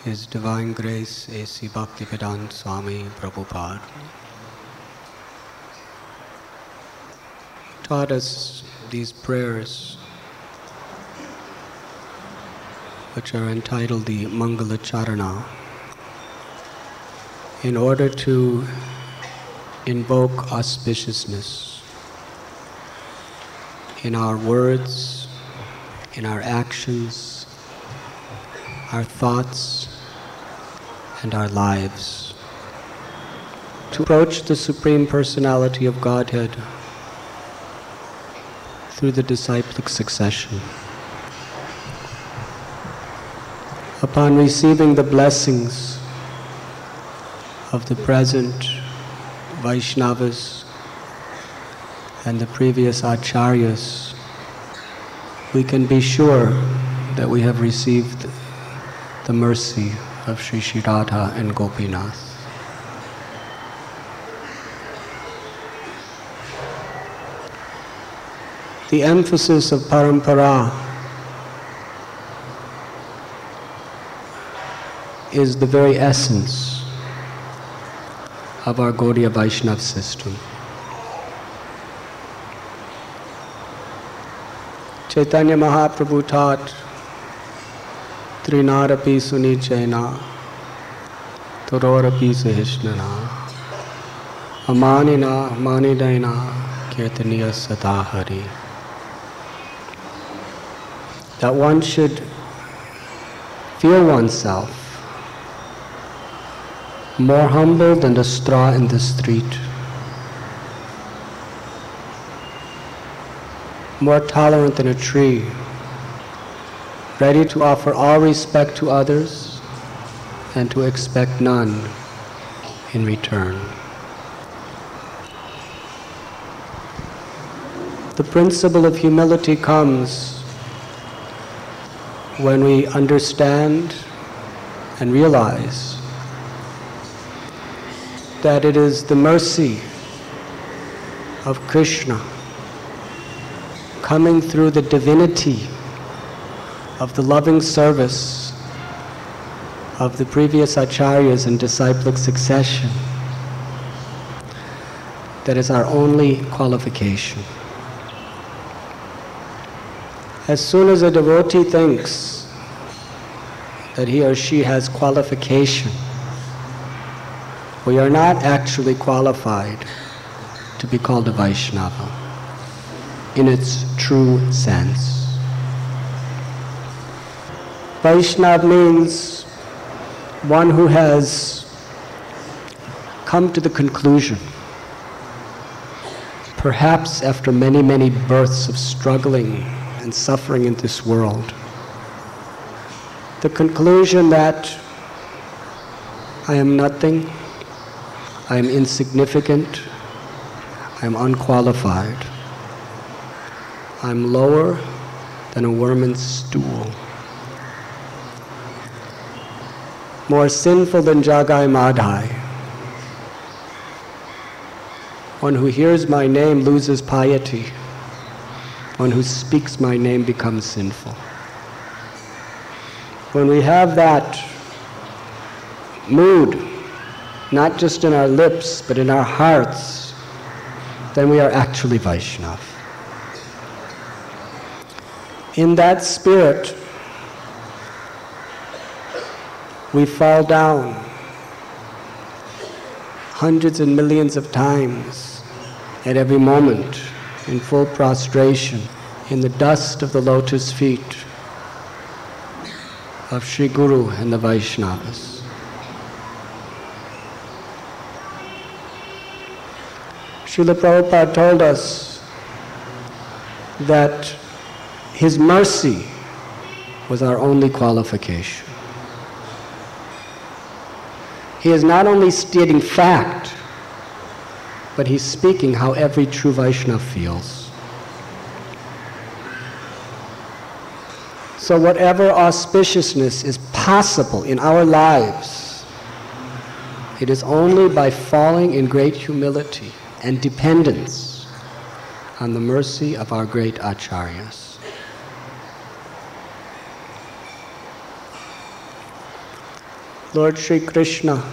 His Divine Grace A.C. Bhaktivedanta Swami Prabhupada taught us these prayers, which are entitled the Mangala Charana, in order to invoke auspiciousness in our words, in our actions, our thoughts, and our lives. To approach the Supreme Personality of Godhead through the disciplic succession. Upon receiving the blessings of the present Vaishnavas and the previous Acharyas, we can be sure that we have received the mercy of Sri Sri Radha and Gopinath. The emphasis of parampara is the very essence of our Gaudiya Vaishnava system. Chaitanya Mahaprabhu taught Trinarapi Sunichena Tororapi Sahishnana Amanina Manidaina Kirtaniya Sadahari. That one should feel oneself more humble than the straw in the street, more tolerant than a tree, ready to offer all respect to others and to expect none in return. The principle of humility comes when we understand and realize that it is the mercy of Krishna coming through the divinity of the loving service of the previous acharyas and disciplic succession that is our only qualification. As soon as a devotee thinks that he or she has qualification, we are not actually qualified to be called a Vaishnava in its true sense. Vaishnava means one who has come to the conclusion, perhaps after many, many births of struggling and suffering in this world, the conclusion that I am nothing, I am insignificant, I am unqualified, I am lower than a worm's stool, more sinful than Jagai Madhai. One who hears my name loses piety. One who speaks my name becomes sinful. When we have that mood, not just in our lips, but in our hearts, then we are actually Vaishnava. In that spirit, we fall down hundreds and millions of times at every moment in full prostration in the dust of the lotus feet of Sri Guru and the Vaishnavas. Srila Prabhupada told us that his mercy was our only qualification. He is not only stating fact, but he's speaking how every true Vaishnava feels. So whatever auspiciousness is possible in our lives, it is only by falling in great humility and dependence on the mercy of our great acharyas. Lord Sri Krishna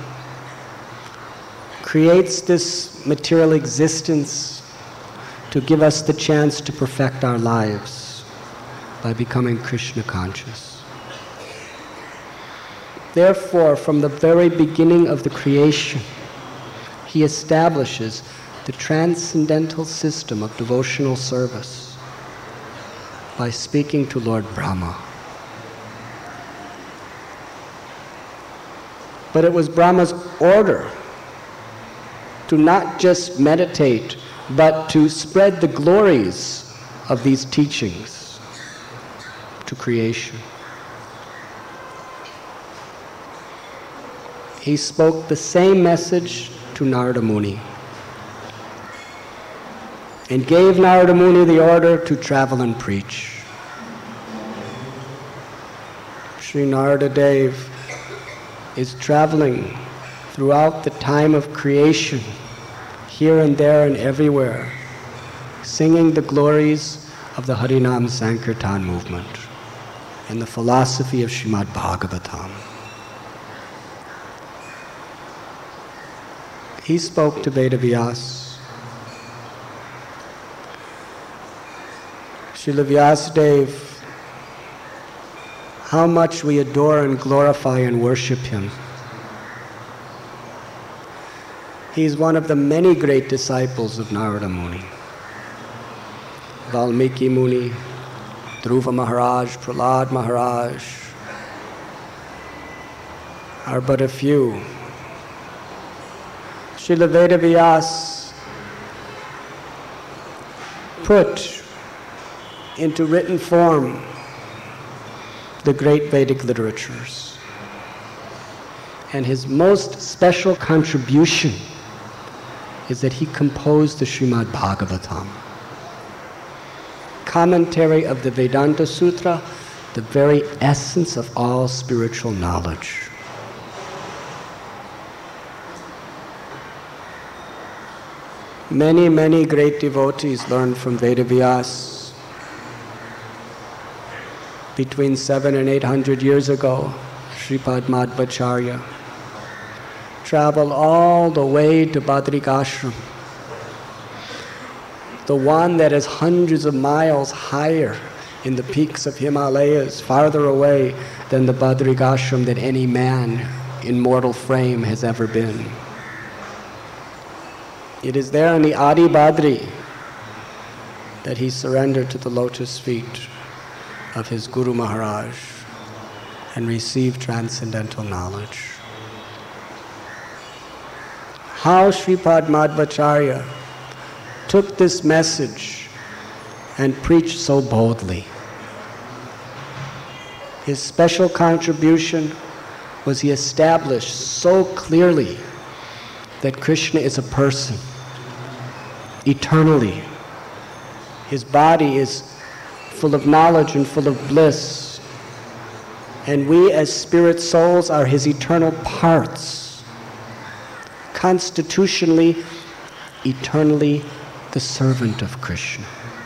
creates this material existence to give us the chance to perfect our lives by becoming Krishna conscious. Therefore, from the very beginning of the creation, he establishes the transcendental system of devotional service by speaking to Lord Brahma. But it was Brahma's order to not just meditate, but to spread the glories of these teachings to creation. He spoke the same message to Narada Muni and gave Narada Muni the order to travel and preach. Sri Narada Dev is traveling throughout the time of creation, here and there and everywhere, singing the glories of the Harinam Sankirtan movement and the philosophy of Srimad Bhagavatam. He spoke to Vedavyas. Srila Vyasadeva, how much we adore and glorify and worship him. He is one of the many great disciples of Narada Muni. Valmiki Muni, Dhruva Maharaj, Prahlad Maharaj are but a few. Srila Vedavyas put into written form the great Vedic literatures. And his most special contribution is that he composed the Srimad Bhagavatam, commentary of the Vedanta Sutra, the very essence of all spiritual knowledge. Many, many great devotees learned from Vedavyas. Between 700 and 800 years ago, Sripad Madhvacharya traveled all the way to Badrikashram, the one that is hundreds of miles higher in the peaks of Himalayas, farther away than the Badrikashram that any man in mortal frame has ever been. It is there in the Adi Badri that he surrendered to the lotus feet of his Guru Maharaj and received transcendental knowledge. How Sripad Madhvacharya took this message and preached so boldly. His special contribution was he established so clearly that Krishna is a person, eternally. His body is full of knowledge and full of bliss. And we as spirit souls are his eternal parts, constitutionally, eternally the servant of Krishna.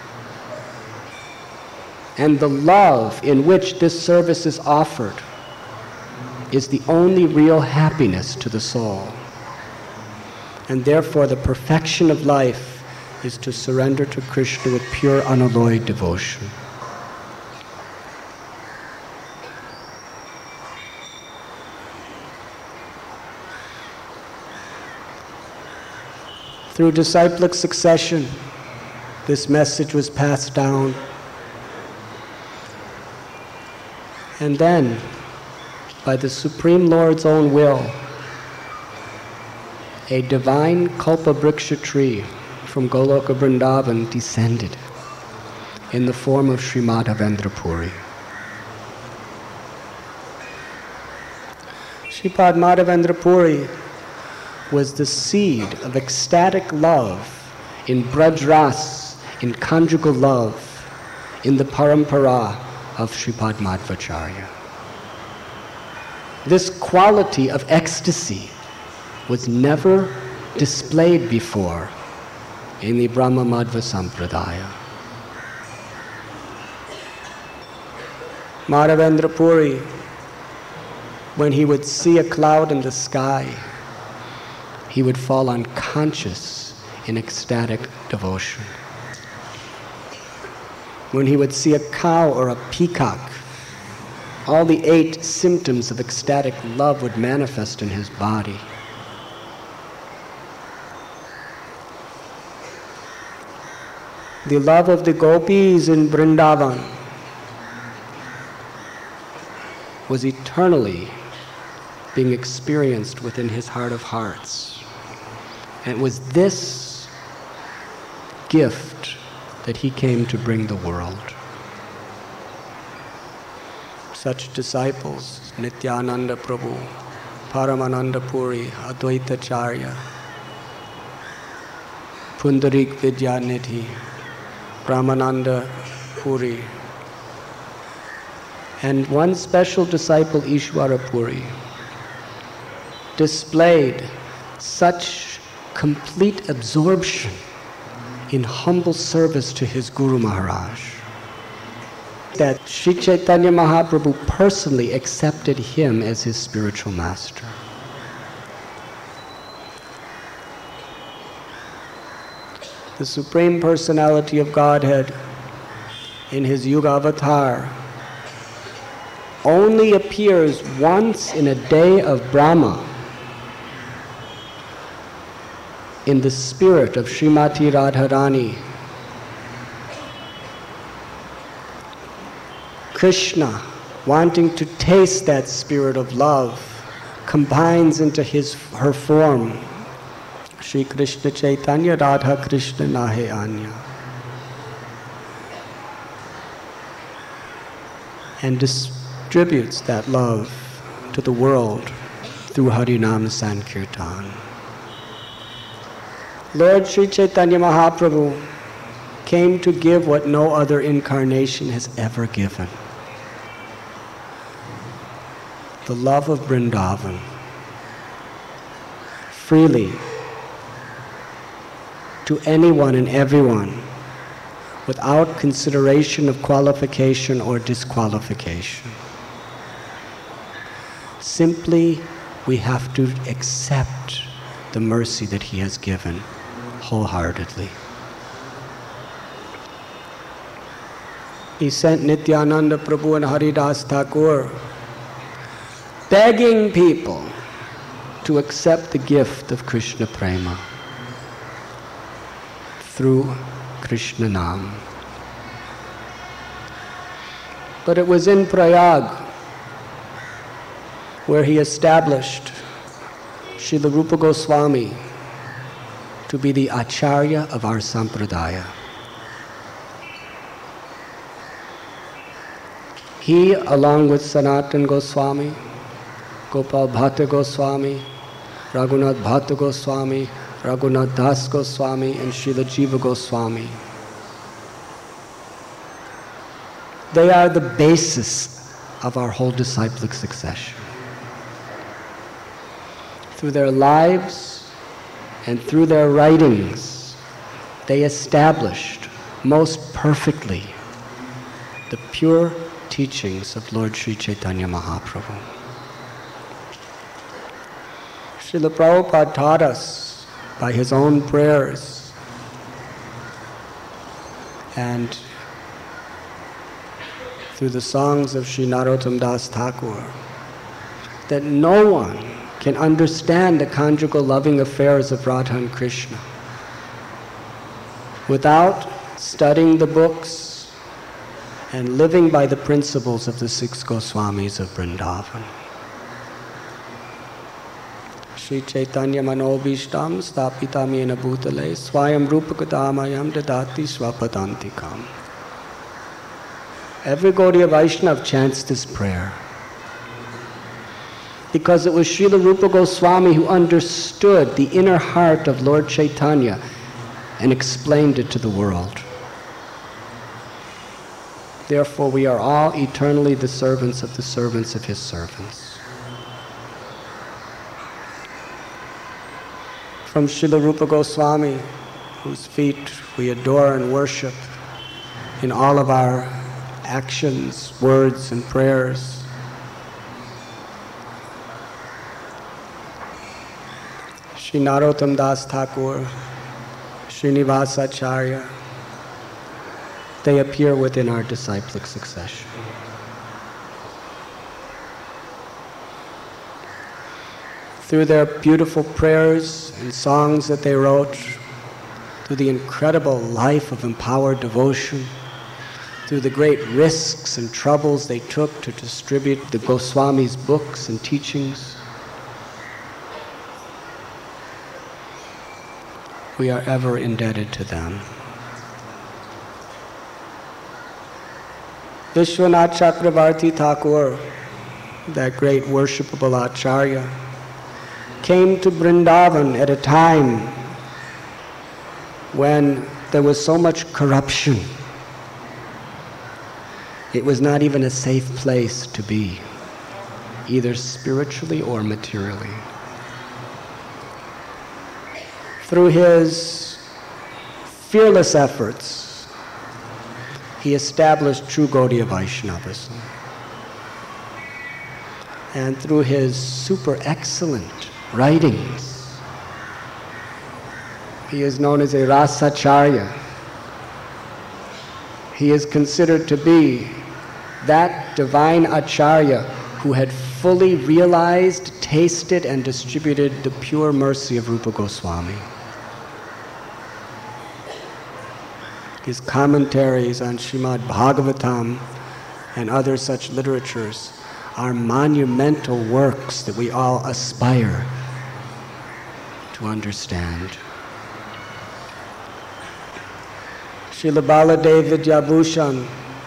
And the love in which this service is offered is the only real happiness to the soul. And therefore the perfection of life is to surrender to Krishna with pure unalloyed devotion. Through disciplic succession, this message was passed down. And then, by the Supreme Lord's own will, a divine Kalpavriksha tree from Goloka Vrindavan descended in the form of Sri Madhavendra Puri. Sripad Madhavendra Puri was the seed of ecstatic love in Braj Ras, in conjugal love, in the parampara of Sripad Madhvacharya. This quality of ecstasy was never displayed before in the Brahma Madhva Sampradaya. Madhavendra Puri when he would see a cloud in the sky, he would fall unconscious in ecstatic devotion. When he would see a cow or a peacock, all the 8 symptoms of ecstatic love would manifest in his body. The love of the gopis in Vrindavan was eternally being experienced within his heart of hearts. And it was this gift that he came to bring the world. Such disciples, Nityananda Prabhu, Paramananda Puri, Advaita Charya, Pundarik Vidyanidhi, Brahmananda Puri, and one special disciple, Ishwara Puri, displayed such complete absorption in humble service to his Guru Maharaj that Sri Chaitanya Mahaprabhu personally accepted him as his spiritual master. The Supreme Personality of Godhead in his Yuga Avatar only appears once in a day of Brahma in the spirit of Srimati Radharani. Krishna, wanting to taste that spirit of love, combines into her form, Shri Krishna Chaitanya Radha Krishna Nahe Anya, and distributes that love to the world through Harinam Sankirtan. Lord Sri Chaitanya Mahaprabhu came to give what no other incarnation has ever given: the love of Vrindavan, freely, to anyone and everyone, without consideration of qualification or disqualification. Simply, we have to accept the mercy that he has given wholeheartedly. He sent Nityananda Prabhu and Haridas Thakur begging people to accept the gift of Krishna Prema through Krishna Nam. But it was in Prayag where he established Srila Rupa Goswami to be the Acharya of our Sampradaya. He, along with Sanatan Goswami, Gopal Bhatta Goswami, Raghunath Bhatta Goswami, Raghunath Das Goswami, and Srila Jiva Goswami, they are the basis of our whole disciplic succession. Through their lives and through their writings, they established most perfectly the pure teachings of Lord Sri Chaitanya Mahaprabhu. Srila Prabhupada taught us by his own prayers and through the songs of Sri Narottam Das Thakur that no one can understand the conjugal loving affairs of Radha and Krishna without studying the books and living by the principles of the 6 Goswamis of Vrindavan. Sri Chaitanya Manobhishtam Stapitam Yena Bhutale Swayam Rupakadamayam Dadati Swapadantikam. Every Gaudiya Vaishnava chants this prayer because it was Srila Rupa Goswami who understood the inner heart of Lord Chaitanya and explained it to the world. Therefore, we are all eternally the servants of his servants. From Srila Rupa Goswami, whose feet we adore and worship in all of our actions, words, and prayers, Shri Narottam Das Thakur, Srinivas Acharya, they appear within our disciplic succession. Through their beautiful prayers and songs that they wrote, through the incredible life of empowered devotion, through the great risks and troubles they took to distribute the Goswami's books and teachings, we are ever indebted to them. Vishwanath Chakravarti Thakur, that great worshipable Acharya, came to Vrindavan at a time when there was so much corruption. It was not even a safe place to be, either spiritually or materially. Through his fearless efforts, he established true Gaudiya Vaishnavism. And through his super excellent writings, he is known as a Rasacharya. He is considered to be that divine Acharya who had fully realized, tasted, and distributed the pure mercy of Rupa Goswami. His commentaries on Srimad Bhagavatam and other such literatures are monumental works that we all aspire to understand. Srila Baladev Vidyabhushan,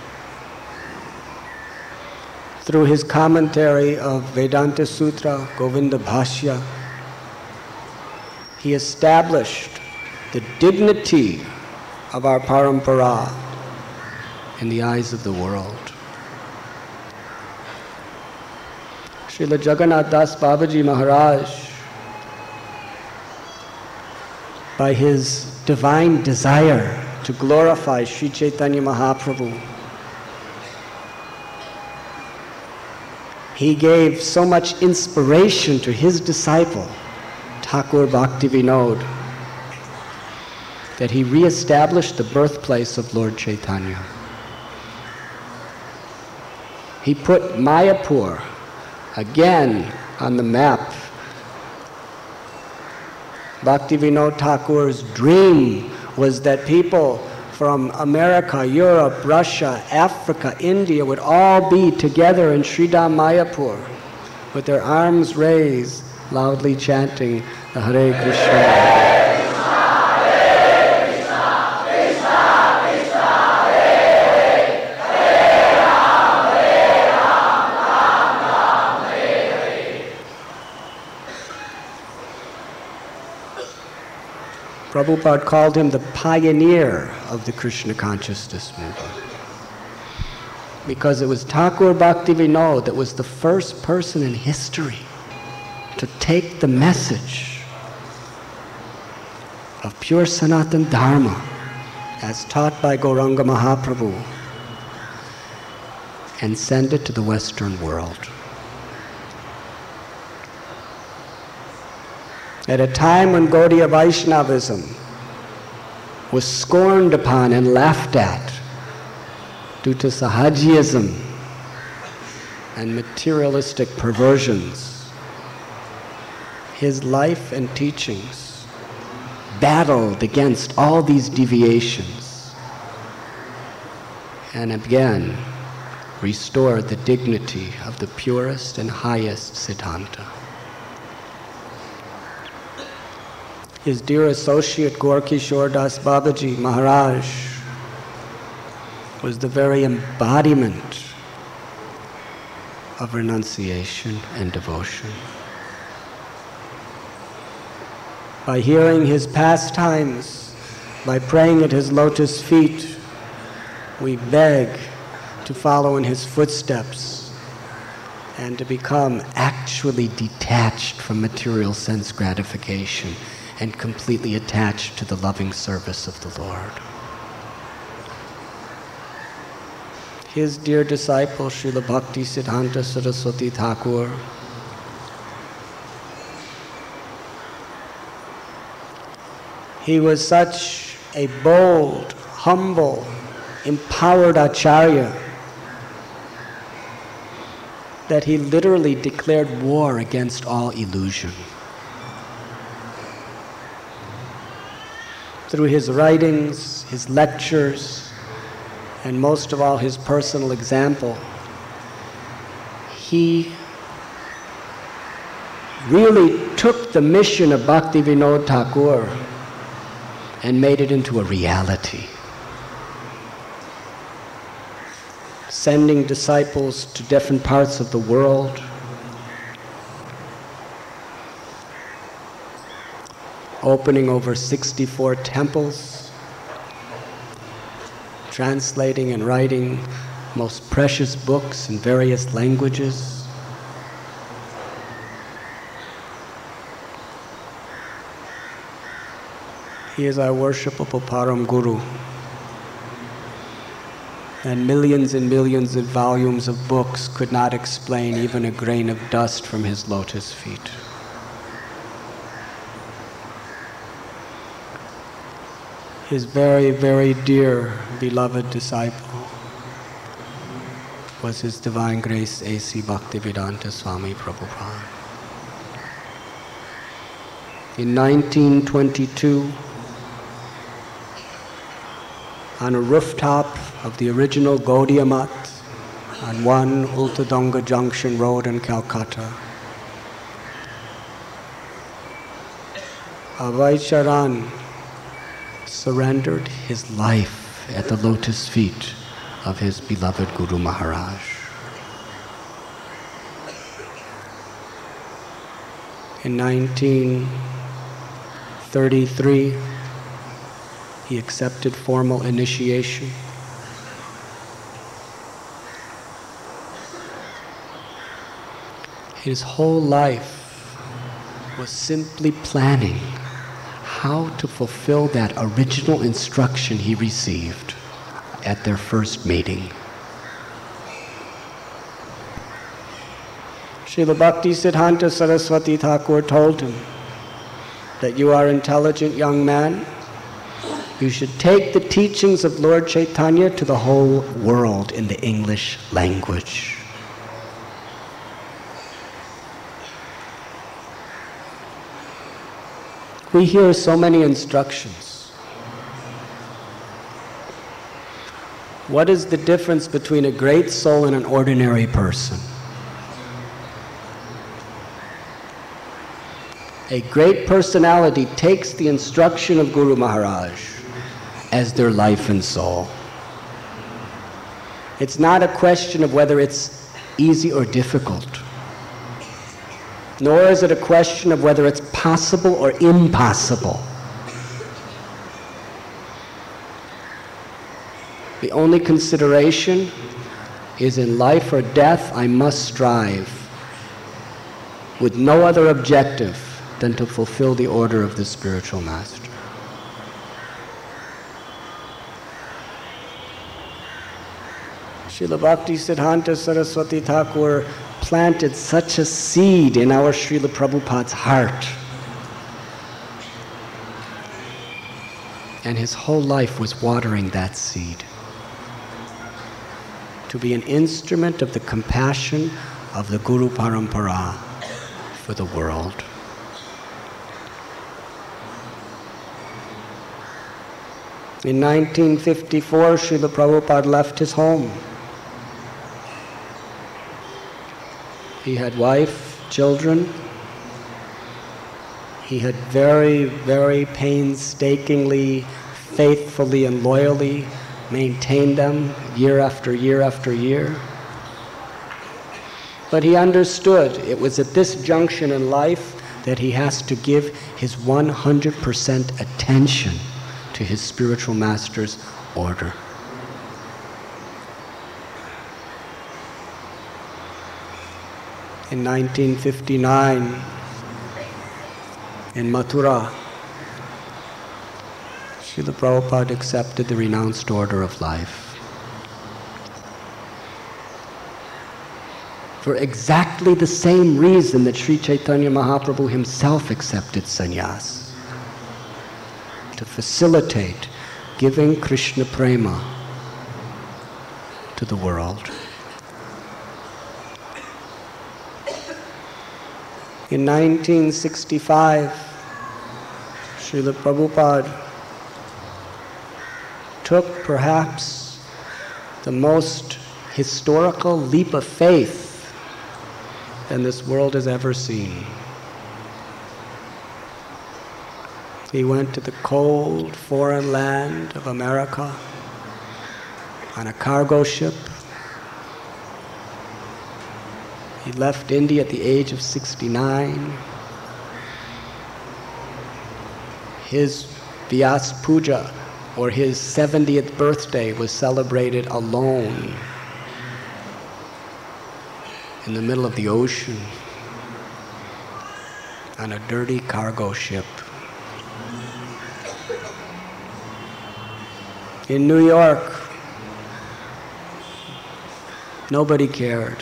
through his commentary of Vedanta Sutra, Govinda Bhashya, he established the dignity of our parampara in the eyes of the world. Srila Jagannath Das Babaji Maharaj, by his divine desire to glorify Sri Chaitanya Mahaprabhu, he gave so much inspiration to his disciple, Thakur Bhaktivinoda, that he re-established the birthplace of Lord Chaitanya. He put Mayapur again on the map. Bhaktivinoda Thakur's dream was that people from America, Europe, Russia, Africa, India would all be together in Sridham Mayapur with their arms raised, loudly chanting the Hare Krishna. Prabhupada called him the pioneer of the Krishna consciousness movement, because it was Thakur Bhaktivinoda that was the first person in history to take the message of pure Sanatana Dharma as taught by Gauranga Mahaprabhu and send it to the Western world. At a time when Gaudiya Vaishnavism was scorned upon and laughed at due to Sahajiyism and materialistic perversions, his life and teachings battled against all these deviations and again restored the dignity of the purest and highest Siddhanta. His dear associate Gaur-Kishore Das Babaji Maharaj was the very embodiment of renunciation and devotion. By hearing his pastimes, by praying at his lotus feet, we beg to follow in his footsteps and to become actually detached from material sense gratification and completely attached to the loving service of the Lord. His dear disciple, Srila Bhakti Siddhanta Saraswati Thakur, He was such a bold, humble, empowered Acharya that he literally declared war against all illusion. Through his writings, his lectures, and most of all his personal example, he really took the mission of Bhaktivinoda Thakur and made it into a reality. Sending disciples to different parts of the world, opening over 64 temples, translating and writing most precious books in various languages. He is our worshipable Param Guru. And millions of volumes of books could not explain even a grain of dust from his lotus feet. His very, very dear, beloved disciple was His Divine Grace A.C. Bhaktivedanta Swami Prabhupada. In 1922, on a rooftop of the original Gaudiya Math on 1 Ultadonga Junction Road in Calcutta, Abhay Charan surrendered his life at the lotus feet of his beloved Guru Maharaj. In 1933, he accepted formal initiation. His whole life was simply planning how to fulfill that original instruction he received at their first meeting. Srila Bhaktisiddhanta Saraswati Thakur told him that you are an intelligent young man. You should take the teachings of Lord Chaitanya to the whole world in the English language. We hear so many instructions. What is the difference between a great soul and an ordinary person? A great personality takes the instruction of Guru Maharaj as their life and soul. It's not a question of whether it's easy or difficult, nor is it a question of whether it's possible or impossible. The only consideration is in life or death I must strive with no other objective than to fulfill the order of the spiritual master. Srila Bhaktisiddhanta Saraswati Thakur planted such a seed in our Srila Prabhupada's heart. And his whole life was watering that seed to be an instrument of the compassion of the Guru Parampara for the world. In 1954, Srila Prabhupada left his home. He had wife, children. He had very, very painstakingly, faithfully and loyally maintained them year after year after year. But he understood it was at this junction in life that he has to give his 100% attention to his spiritual master's order. In 1959, in Mathura, Srila Prabhupada accepted the renounced order of life. For exactly the same reason that Sri Chaitanya Mahaprabhu himself accepted sannyas. to facilitate giving Krishna Prema to the world. In 1965, Srila Prabhupada took perhaps the most historical leap of faith than this world has ever seen. He went to the cold foreign land of America on a cargo ship. He left India at the age of 69. His Vyas Puja, or his 70th birthday, was celebrated alone in the middle of the ocean on a dirty cargo ship. In New York, nobody cared.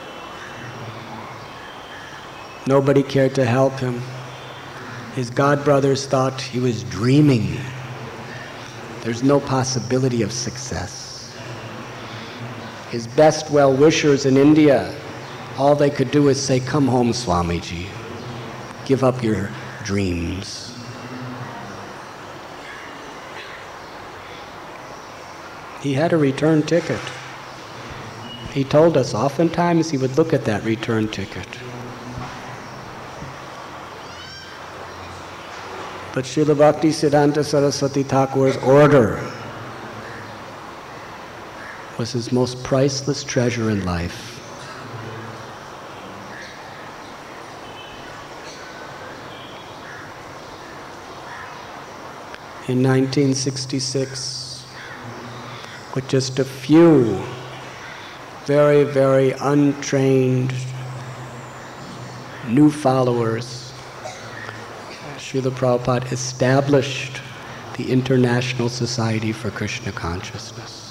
Nobody cared to help him. His godbrothers thought he was dreaming. There's no possibility of success. His best well-wishers in India, all they could do is say, "Come home, Swamiji. Give up your dreams." He had a return ticket. He told us oftentimes he would look at that return ticket. But Srila Bhaktisiddhanta Saraswati Thakur's order was his most priceless treasure in life. In 1966, with just a few very, very untrained new followers, Srila Prabhupada established the International Society for Krishna Consciousness.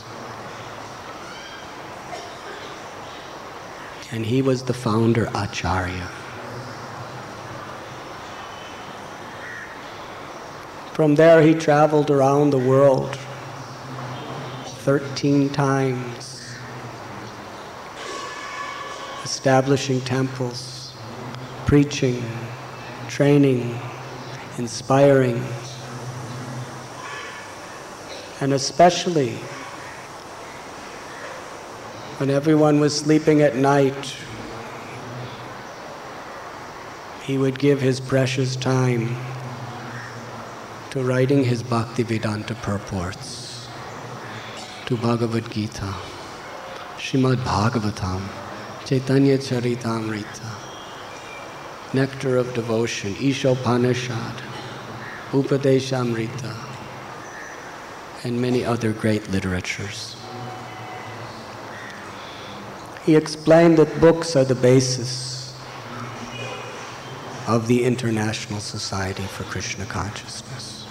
And he was the founder Acharya. From there he traveled around the world 13 times, establishing temples, preaching, training, inspiring, and especially when everyone was sleeping at night, he would give his precious time to writing his Bhaktivedanta purports, to Bhagavad Gita, Srimad Bhagavatam, Chaitanya Charitamrita, Nectar of Devotion, Ishopanishad, Upadeshamrita, and many other great literatures. He explained that books are the basis of the International Society for Krishna Consciousness.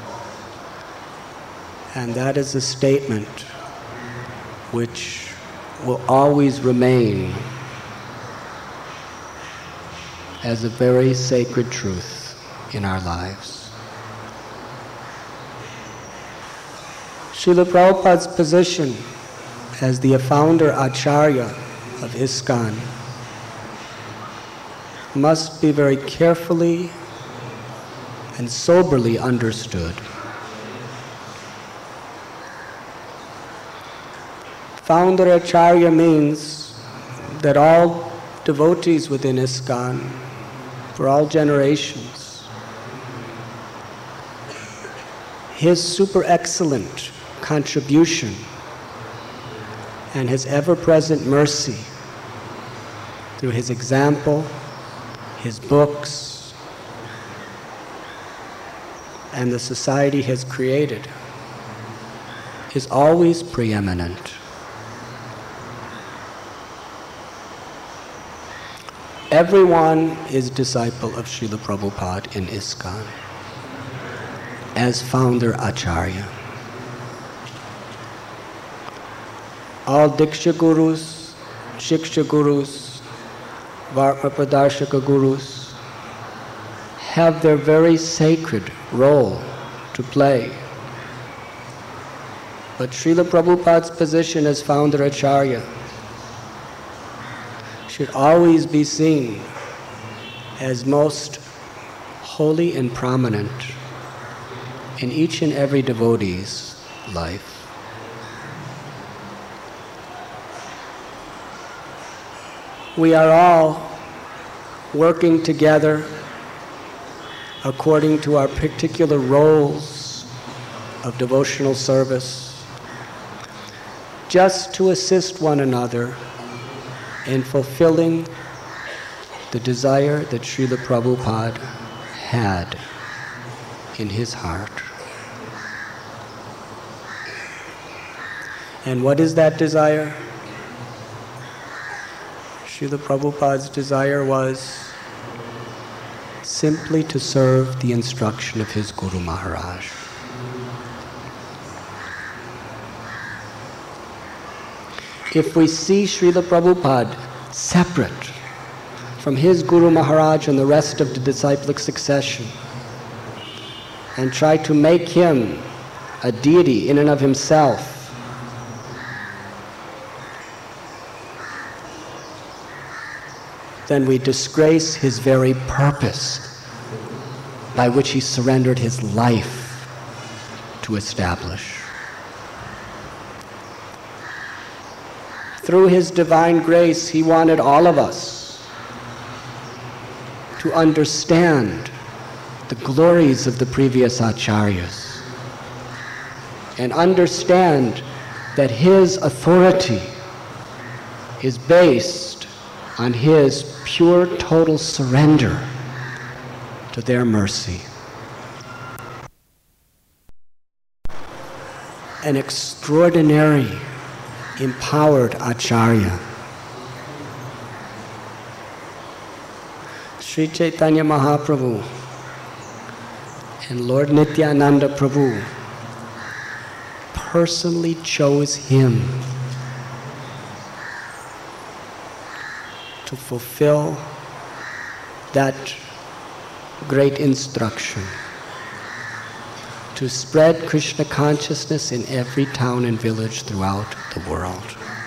And that is a statement which will always remain as a very sacred truth in our lives. Srila Prabhupada's position as the founder Acharya of ISKCON must be very carefully and soberly understood. Founder Acharya means that all devotees within ISKCON, for all generations, his super excellent contribution and his ever-present mercy through his example, his books, and the society he has created is always preeminent. Everyone is disciple of Srila Prabhupada in ISKCON as founder Acharya. All Diksha Gurus, Shiksha Gurus, Varma Pradarshaka Gurus have their very sacred role to play. But Srila Prabhupada's position as founder Acharya should always be seen as most holy and prominent in each and every devotee's life. We are all working together according to our particular roles of devotional service, just to assist one another in fulfilling the desire that Srila Prabhupada had in his heart. And what is that desire? Srila Prabhupada's desire was simply to serve the instruction of his Guru Maharaj. If we see Srila Prabhupada separate from his Guru Maharaj and the rest of the disciplic succession and try to make him a deity in and of himself, then we disgrace his very purpose by which he surrendered his life to establish. Through his divine grace, he wanted all of us to understand the glories of the previous acharyas and understand that his authority is based on his pure, total surrender to their mercy. An extraordinary, empowered Acharya. Sri Chaitanya Mahaprabhu and Lord Nityananda Prabhu personally chose him to fulfill that great instruction, to spread Krishna consciousness in every town and village throughout the world.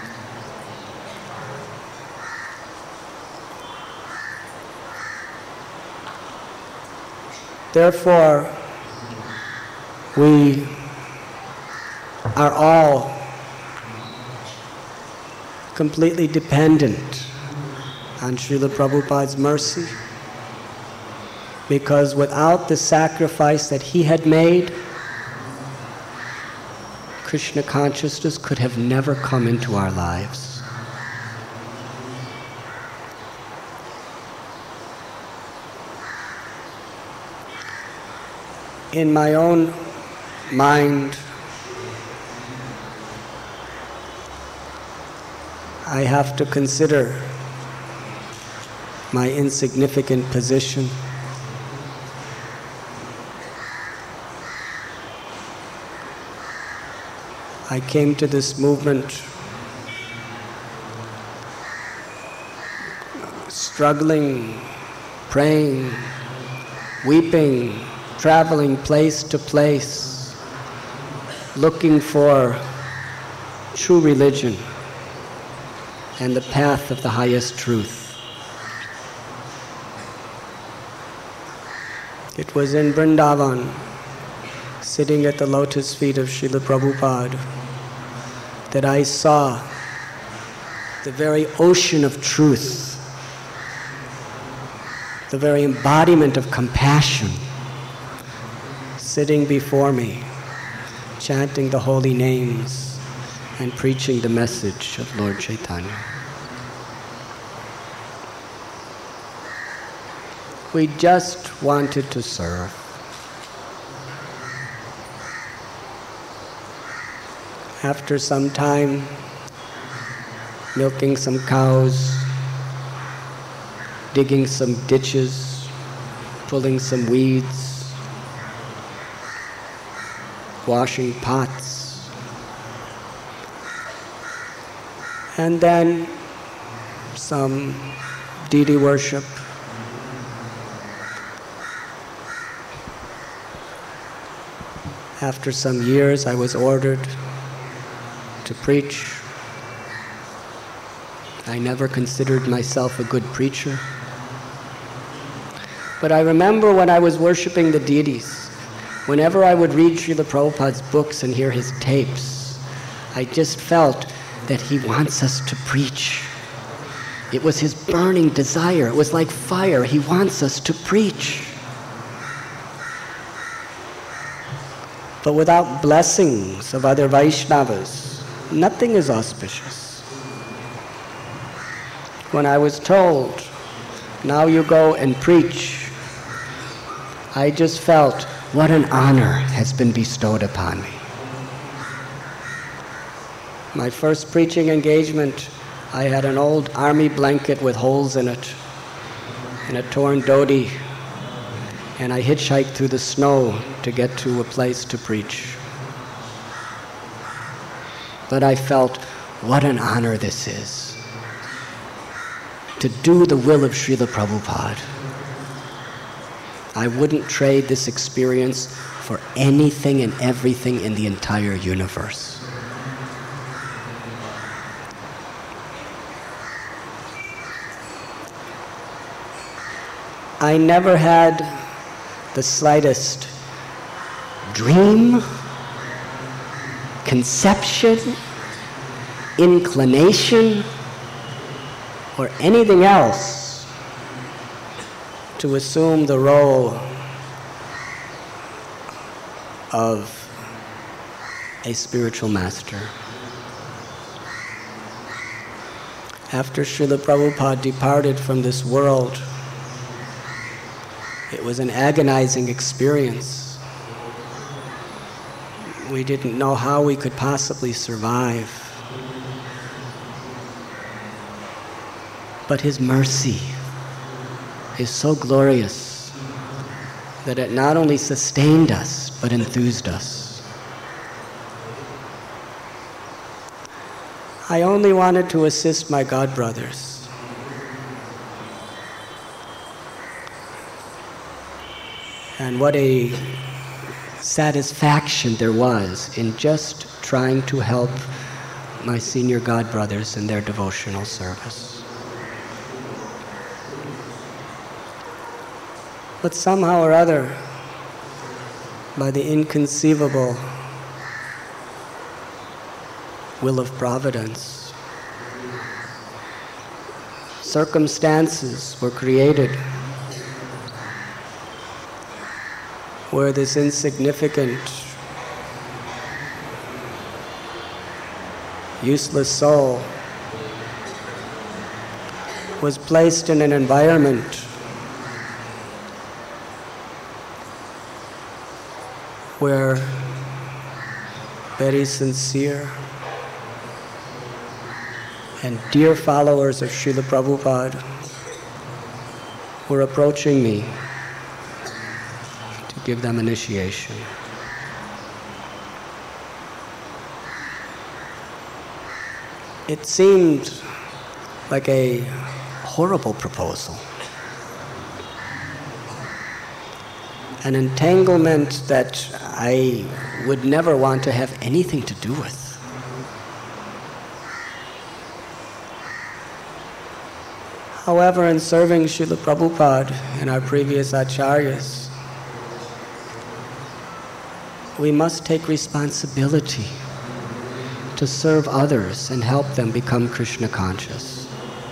Therefore, we are all completely dependent on Srila Prabhupada's mercy, because without the sacrifice that he had made, Krishna consciousness could have never come into our lives. In my own mind, I have to consider my insignificant position. I came to this movement struggling, praying, weeping, traveling place to place, looking for true religion and the path of the highest truth. It was in Vrindavan, sitting at the lotus feet of Srila Prabhupada, that I saw the very ocean of truth, the very embodiment of compassion, sitting before me, chanting the holy names and preaching the message of Lord Chaitanya. We just wanted to serve. After some time, milking some cows, digging some ditches, pulling some weeds, washing pots, and then some deity worship. After some years, I was ordered to preach. I never considered myself a good preacher. But I remember when I was worshiping the deities, whenever I would read Srila Prabhupada's books and hear his tapes, I just felt that he wants us to preach. It was his burning desire. It was like fire. He wants us to preach. But without blessings of other Vaishnavas, nothing is auspicious. When I was told, now you go and preach, I just felt what an honor has been bestowed upon me. My first preaching engagement, I had an old army blanket with holes in it and a torn dhoti, and I hitchhiked through the snow to get to a place to preach. But I felt what an honor this is, to do the will of Srila Prabhupada. I wouldn't trade this experience for anything and everything in the entire universe. I never had the slightest dream, conception, inclination, or anything else to assume the role of a spiritual master. After Srila Prabhupada departed from this world, it was an agonizing experience. We didn't know how we could possibly survive. But his mercy is so glorious that it not only sustained us, but enthused us. I only wanted to assist my god brothers. And what a satisfaction there was in just trying to help my senior god brothers in their devotional service. But somehow or other, by the inconceivable will of providence, circumstances were created where this insignificant, useless soul was placed in an environment where very sincere and dear followers of Srila Prabhupada were approaching me to give them initiation. It seemed like a horrible proposal, an entanglement that I would never want to have anything to do with. However, in serving Srila Prabhupada and our previous acharyas, we must take responsibility to serve others and help them become Krishna conscious.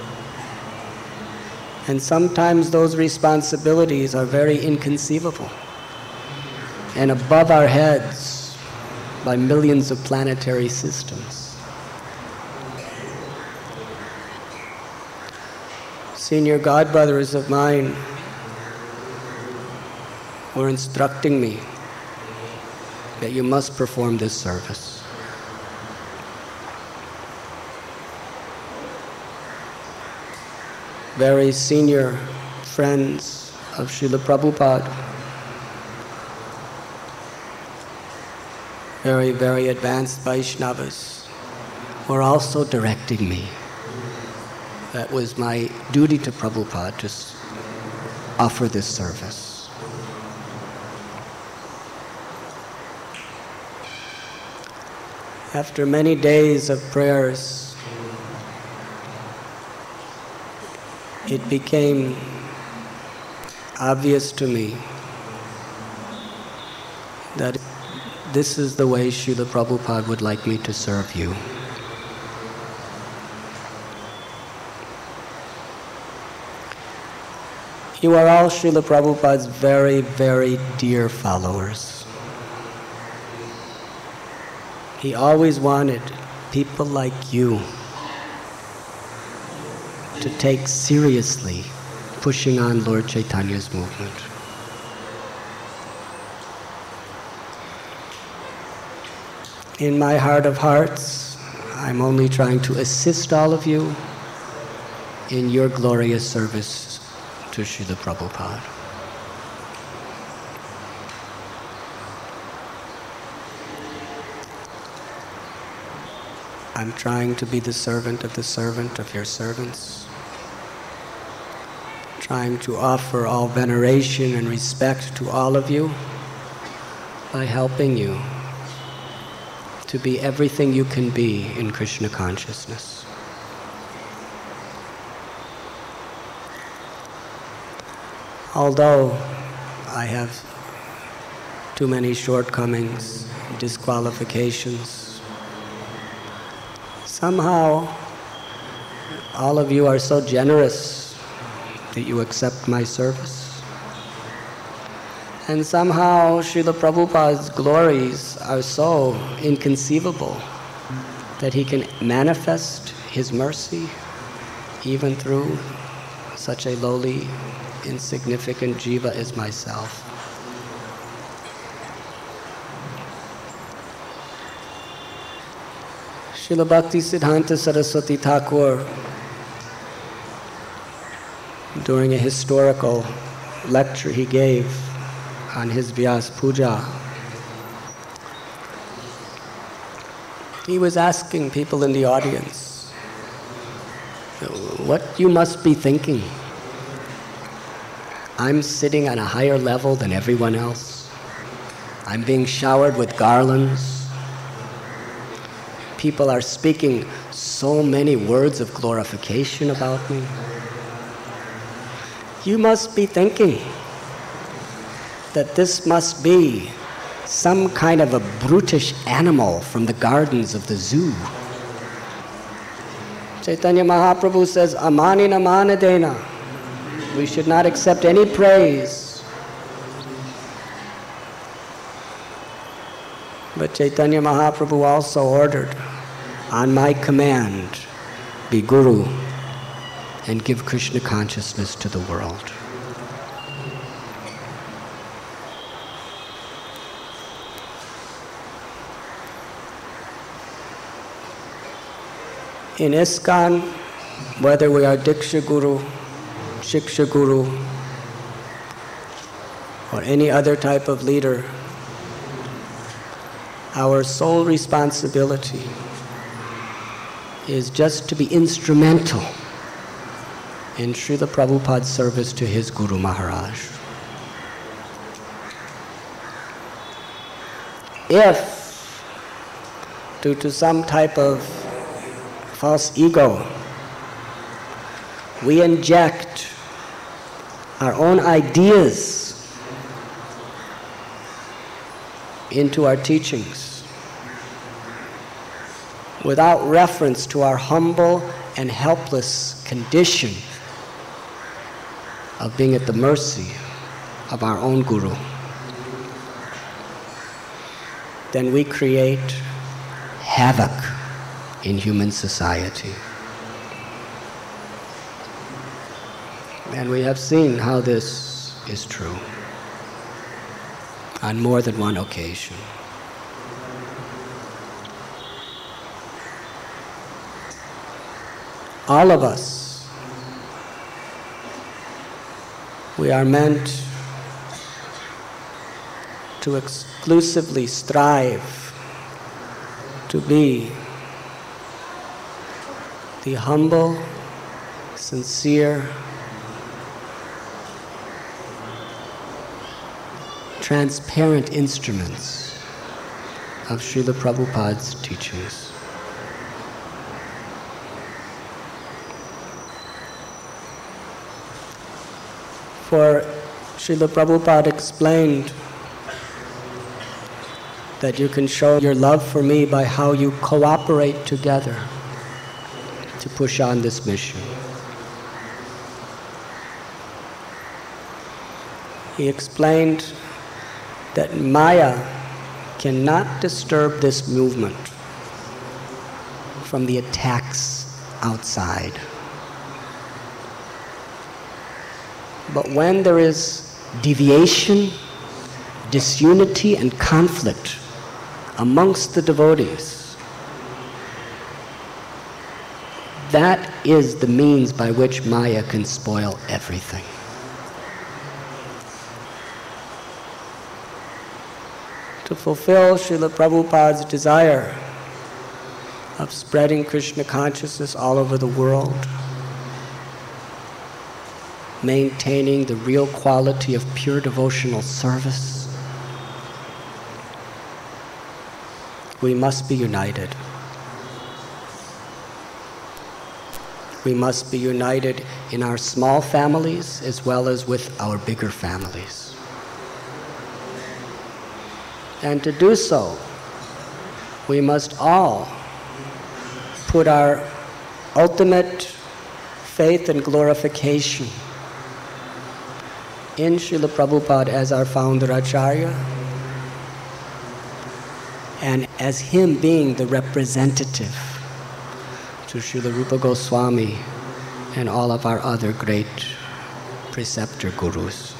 And sometimes those responsibilities are very inconceivable and above our heads by millions of planetary systems. Senior godbrothers of mine were instructing me that you must perform this service. Very senior friends of Srila Prabhupada, very, very advanced Vaishnavas, were also directing me. That was my duty to Prabhupada, to offer this service. After many days of prayers, it became obvious to me that this is the way Srila Prabhupada would like me to serve you. You are all Srila Prabhupada's very, very dear followers. He always wanted people like you to take seriously pushing on Lord Chaitanya's movement. In my heart of hearts, I'm only trying to assist all of you in your glorious service to Srila Prabhupada. I'm trying to be the servant of your servants, trying to offer all veneration and respect to all of you by helping you to be everything you can be in Krishna consciousness. Although I have too many shortcomings, disqualifications, somehow all of you are so generous that you accept my service. And somehow Srila Prabhupada's glories are so inconceivable that he can manifest his mercy even through such a lowly, insignificant jiva as myself. Srila Bhakti Siddhanta Saraswati Thakur, during a historical lecture he gave on his Vyas Puja, he was asking people in the audience, what you must be thinking. I'm sitting on a higher level than everyone else. I'm being showered with garlands. People are speaking so many words of glorification about me. You must be thinking that this must be some kind of a brutish animal from the gardens of the zoo. Chaitanya Mahaprabhu says, Amanina manadena. We should not accept any praise. But Chaitanya Mahaprabhu also ordered, on my command, be Guru and give Krishna consciousness to the world. In ISKCON, whether we are Diksha Guru, Shiksha Guru, or any other type of leader, our sole responsibility is just to be instrumental in Srila Prabhupada's service to his Guru Maharaj. If, due to some type of false ego, we inject our own ideas into our teachings without reference to our humble and helpless condition of being at the mercy of our own Guru, then we create havoc in human society. And we have seen how this is true on more than one occasion. All of us, we are meant to exclusively strive to be the humble, sincere, transparent instruments of Srila Prabhupada's teachings. For Srila Prabhupada explained that you can show your love for me by how you cooperate together to push on this mission. He explained that Maya cannot disturb this movement from the attacks outside. But when there is deviation, disunity, and conflict amongst the devotees, that is the means by which Maya can spoil everything. To fulfill Srila Prabhupada's desire of spreading Krishna consciousness all over the world, maintaining the real quality of pure devotional service, we must be united. We must be united in our small families as well as with our bigger families. And to do so, we must all put our ultimate faith and glorification in Srila Prabhupada as our founder Acharya, and as him being the representative to Srila Rupa Goswami and all of our other great preceptor gurus.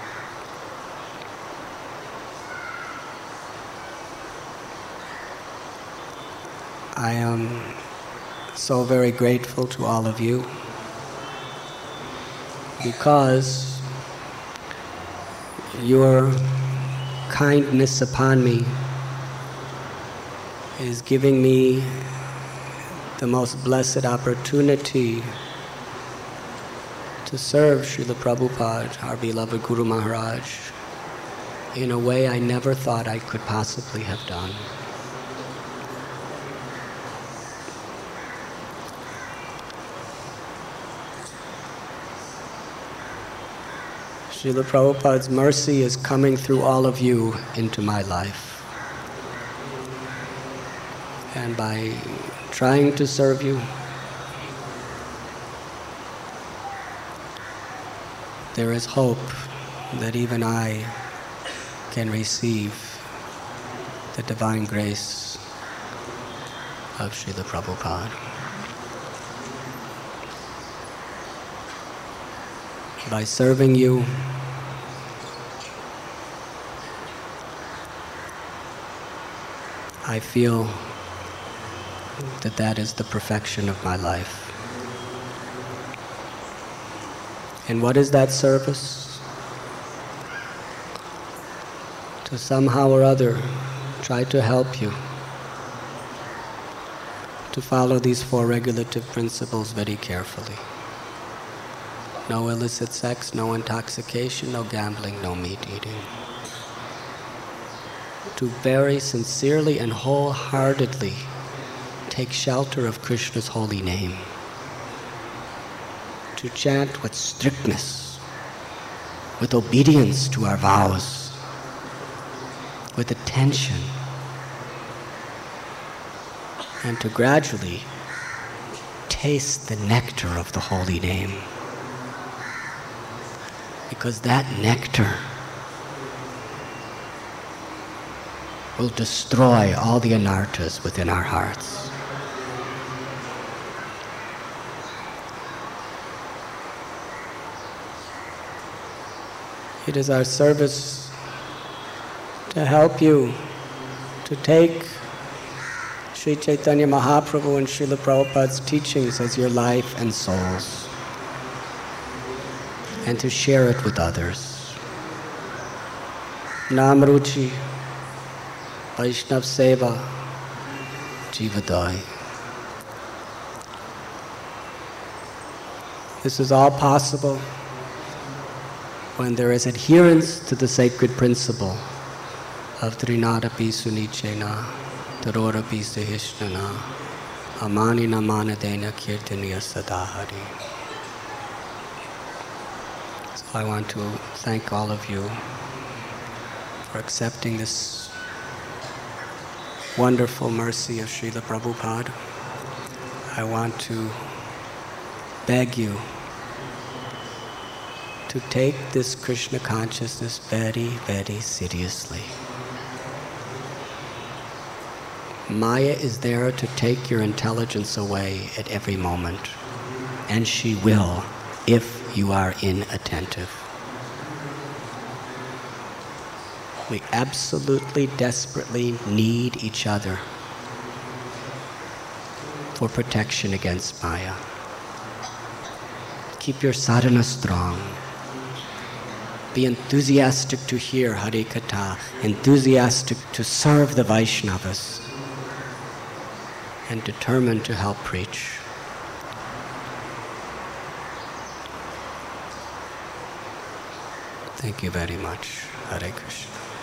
I am so very grateful to all of you because your kindness upon me is giving me the most blessed opportunity to serve Srila Prabhupada, our beloved Guru Maharaj, in a way I never thought I could possibly have done. Srila Prabhupada's mercy is coming through all of you into my life. And by trying to serve you, there is hope that even I can receive the divine grace of Srila Prabhupada. By serving you, I feel that that is the perfection of my life. And what is that service? To somehow or other try to help you to follow these 4 regulative principles very carefully. No illicit sex, no intoxication, no gambling, no meat eating. To very sincerely and wholeheartedly take shelter of Krishna's holy name. To chant with strictness, with obedience to our vows, with attention, and to gradually taste the nectar of the holy name. Because that nectar will destroy all the anarthas within our hearts. It is our service to help you to take Sri Chaitanya Mahaprabhu and Srila Prabhupada's teachings as your life and souls, and to share it with others. Namruchi, Vaishnav Seva, Jivadai. This is all possible when there is adherence to the sacred principle Avdrinadapi sunichena, tarorapi sahishnana, amanina manadena kirtaniya sadahari. So I want to thank all of you for accepting this wonderful mercy of Srila Prabhupada. I want to beg you to take this Krishna consciousness very, very seriously. Maya is there to take your intelligence away at every moment, and she will if you are inattentive. We absolutely, desperately need each other for protection against Maya. Keep your sadhana strong. Be enthusiastic to hear Hari Katha, enthusiastic to serve the Vaishnavas, and determined to help preach. Thank you very much. Hare Krishna.